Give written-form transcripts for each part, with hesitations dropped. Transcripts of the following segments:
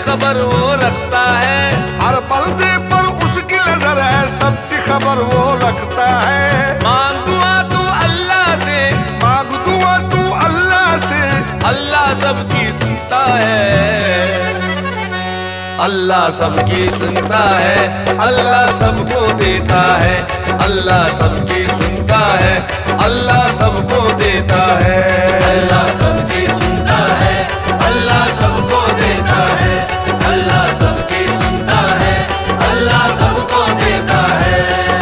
खबर वो रखता है। हर बंदे पर उसकी नजर है, सबकी खबर वो रखता है। मांग दुआ तू अल्लाह से, मांग दुआ तू अल्लाह से, अल्लाह सबकी सुनता है। अल्लाह सबकी सुनता है, अल्लाह सबको देता है। अल्लाह सबकी सुनता है, अल्लाह सबको देता है। अल्लाह सबकी सुनता है, अल्लाह सबको देता है। अल्लाह सबकी सुनता है, अल्लाह सबको देता है।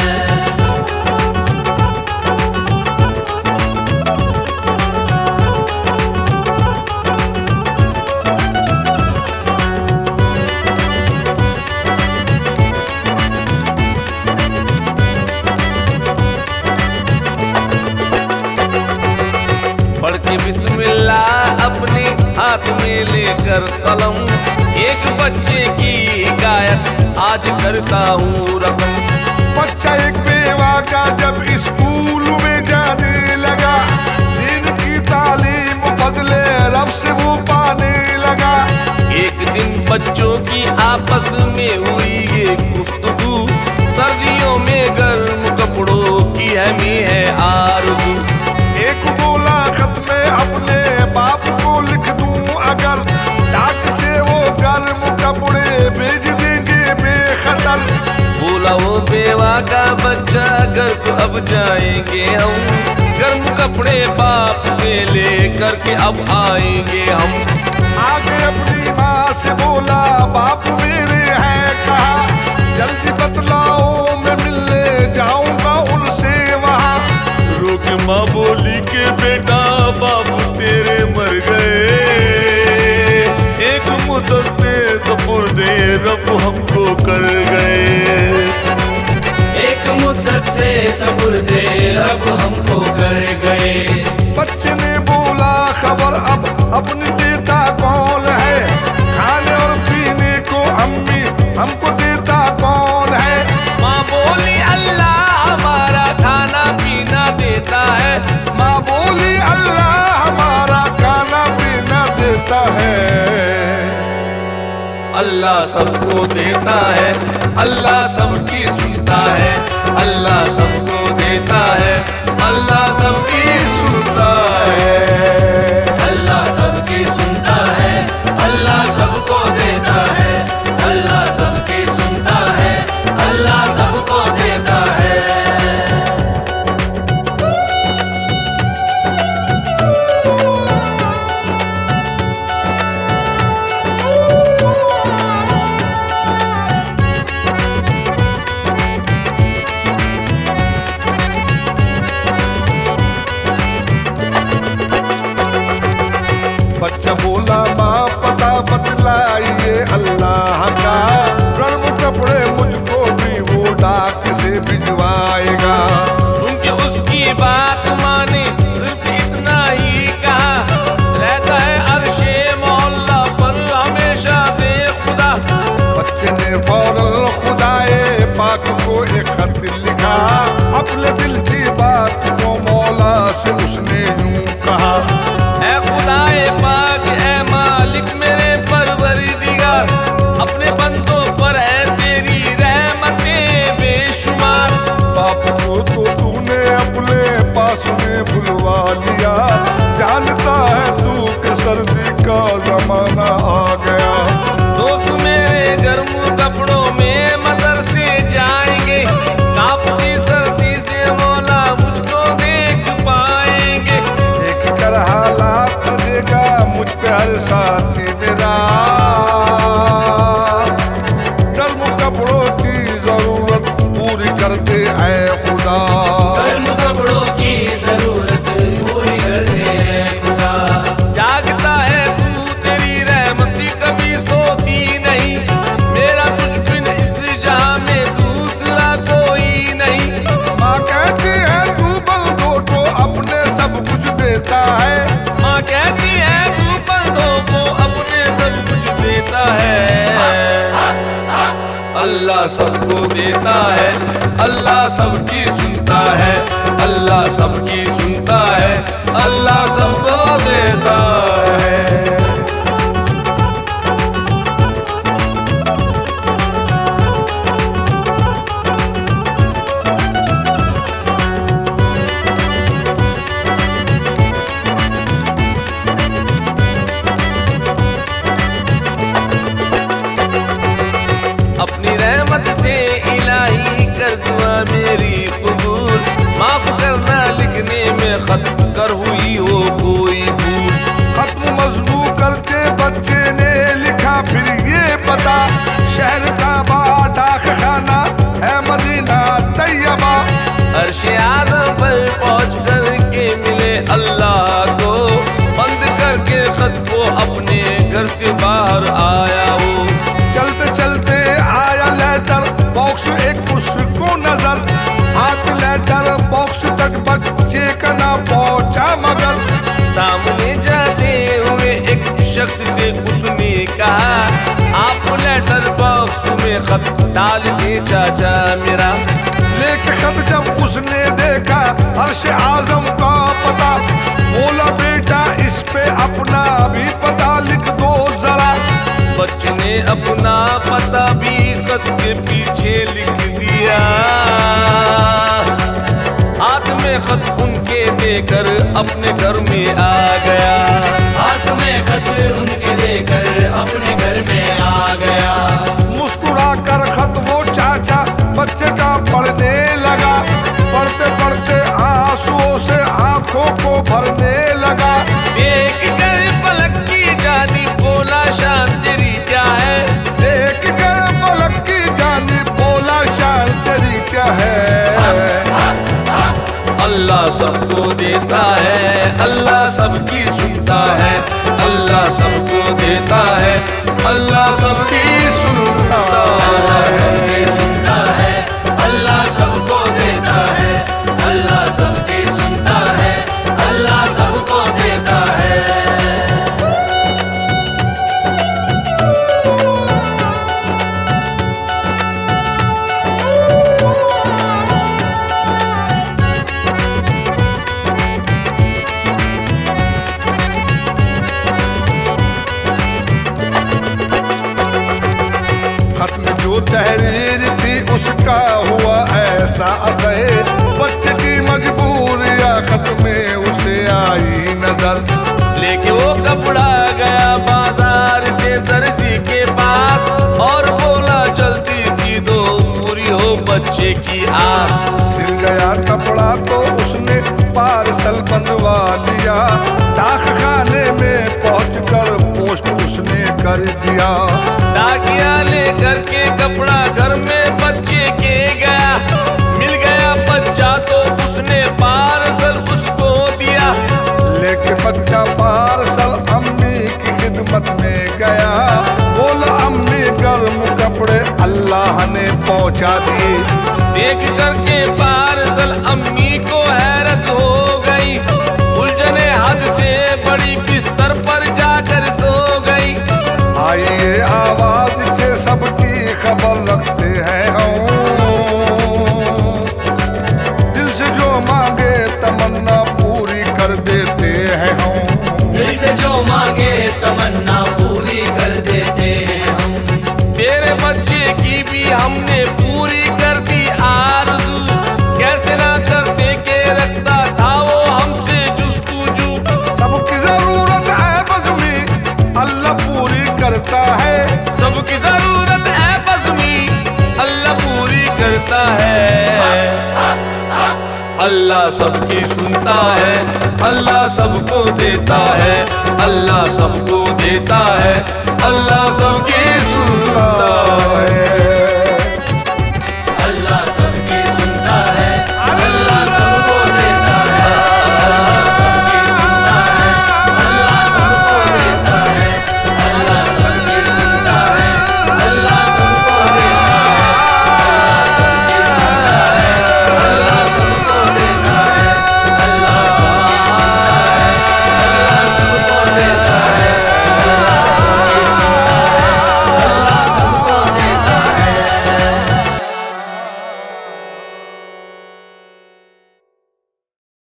पढ़ के बिस्मिल्लाह अपने हाथ में लेकर कलम, एक बच्चे की हिकायत आज करता हूँ रकम। बच्चा एक बेवा का जब स्कूल में जाने लगा, दीन की तालीम बदले रब से वो पाने लगा। एक दिन बच्चों की आपस में हुई ये गुफ्तगू, सर्दियों में गर्म कपड़ों की हमें है आरज़ू। एक बोला खत में अपने बाप को लिख दूं अगर, डाक से वो गर्म कपड़े भेज देंगे बेखतर। बोला वो बेवा का बच्चा, घर को अब जाएंगे हम, गर्म कपड़े बाप से लेकर के अब आएंगे हम। आगे अपनी माँ से बोला, बाप मेरे हैं कहा, जल्दी बतलाओ मैं मिलने जाऊंगा उनसे वहाँ। रोके माँ बोली के बेटा बाबू तेरे मर गए, एक मुद्दत से सपुर्दे रब हमको कर गए। एक मुद्दत से सपुर्दे रब हमको कर गए। बच्चे ने बोला खबर अब अपनी देता कौन है, खाने और पीने को अम्मी हमको देता कौन है। माँ बोली अल्लाह हमारा खाना पीना देता है। माँ बोली अल्लाह हमारा खाना पीना देता है। अल्लाह सबको देता है, अल्लाह सबकी सुनता है। अल्लाह सबको देता है, अल्लाह सबकी सुनता है। अल्लाह सबकी सुनता है, अल्लाह सबको देता है। अल्लाह सबकी सुनता है, अल्लाह सबको देता है। बच्चा बोला माँ पता बतलाइए अल्लाह का, गर्म कपड़े मुझको भी वो डाक से भिजवाएगा। सुन के उसकी बात माने सिर्फ इतना ही कहा, रहता है अर्शे मौला पर हमेशा से खुदा। बच्चे ने फौरन खुदाए पाक को एक खत लिखा, अपने दिल की बात को मौला से उसने यूं कहा। है खुदाए पाक है मालिक मेरे परवरदिगार, अपने बंदों पर है तेरी रहमतें बेशुमार। बाप को तो तूने अपने पास में बुलवा लिया, जानता है तू कि सर्दी का जमाना आ गया। दोस्त मेरे गर्म कपड़ों में मदरसे जाएंगे, कांपती सर्दी से मौला मुझको देख पाएंगे। देख कर हालात देगा मुझ पे हर साथी मेरा, गर्म कपड़ों की जरूरत पूरी कर दे ऐ खुदा। गर्म कपड़ों की जरूरत पूरी कर दे ऐ खुदा। जागता है तू तेरी रहमती कभी सोती नहीं, मेरा तुझ बिन इस जहां में दूसरा कोई नहीं। माँ कहती है तू बंदों को अपने सब कुछ देता है। माँ कहती है तू बंदों को अपने सब कुछ देता है। अल्लाह सबको देता है, अल्लाह सबकी सुनता है। अल्लाह सबकी सुनता है, अल्लाह सबको देता है। खत डाल दे चाचा मेरा। लेके खत जब उसने देखा अर्श आजम का पता, बोला बेटा इस पे अपना भी पता लिख दो जरा। बच्चे ने अपना पता भी खत के पीछे लिख दिया। हाथ में खत उनके देकर अपने घर में आ गया। हाथ में खत उनके देकर अपने घर में आ गया। मुस्कुरा कर खत वो चाचा बच्चे का पढ़ने लगा। पढ़ते पढ़ते आंसुओं से आंखों को भरने लगा। देख कर पलक की जानी बोला शान तेरी क्या है। देख कर पलक की जानी बोला शान तेरी क्या है। अल्लाह सबको देता है, अल्लाह सबकी सुनता है। अल्लाह सबको देता है, अल्लाह सबकी सुनता है। सुनता है अल्लाह सबको देता है। अल्लाह सबकी सुनता है, अल्लाह सबको देता है। खत में जो तहरीर थी उसका हुआ ऐसा असर। बच्चे की मजबूरियां खत में उसे आई नजर। लेके वो कपड़ा गया बाजार से दर्जी के पास और बोला जल्दी सी दो पूरी हो बच्चे की आस। सिल गया कपड़ा तो उसने पार्सल बंधवा लिया। डाक खाने में पहुंचकर पोस्ट उसने कर दिया। डाकिया लेकर के कपड़ा घर में बच्चे के गया। मिल गया बच्चा तो उसने पार्सल उसको दिया। लेके बच्चा पार्सल अम्मी की खिदमत में गया। बोला अम्मी गर्म कपड़े अल्लाह ने पहुंचा दिए। देख करके पार्सल अम्मी को हैरत हो गई। उलझने हद से बड़ी बिस्तर पर जाकर सो गई। आइए आवाज के सबकी खबर रखते हैं हम। दिल से जो मांगे तमन्ना पूरी कर देते हैं हम। दिल से जो मांगे तमन्ना पूरी कर देते हैं हम। तेरे बच्चे की भी हमने पूरी कर दी आरज़ू। कैसे ना करते के रखता था वो हमसे जुस्तुजू। सबकी जरूरत है बज़मी अल्लाह पूरी करता है। सबकी जरूरत है बज़मी अल्लाह पूरी करता है। अल्लाह सबकी सुनता है, अल्लाह सबको देता है। अल्लाह सबको देता है, अल्लाह सबकी सुनता है।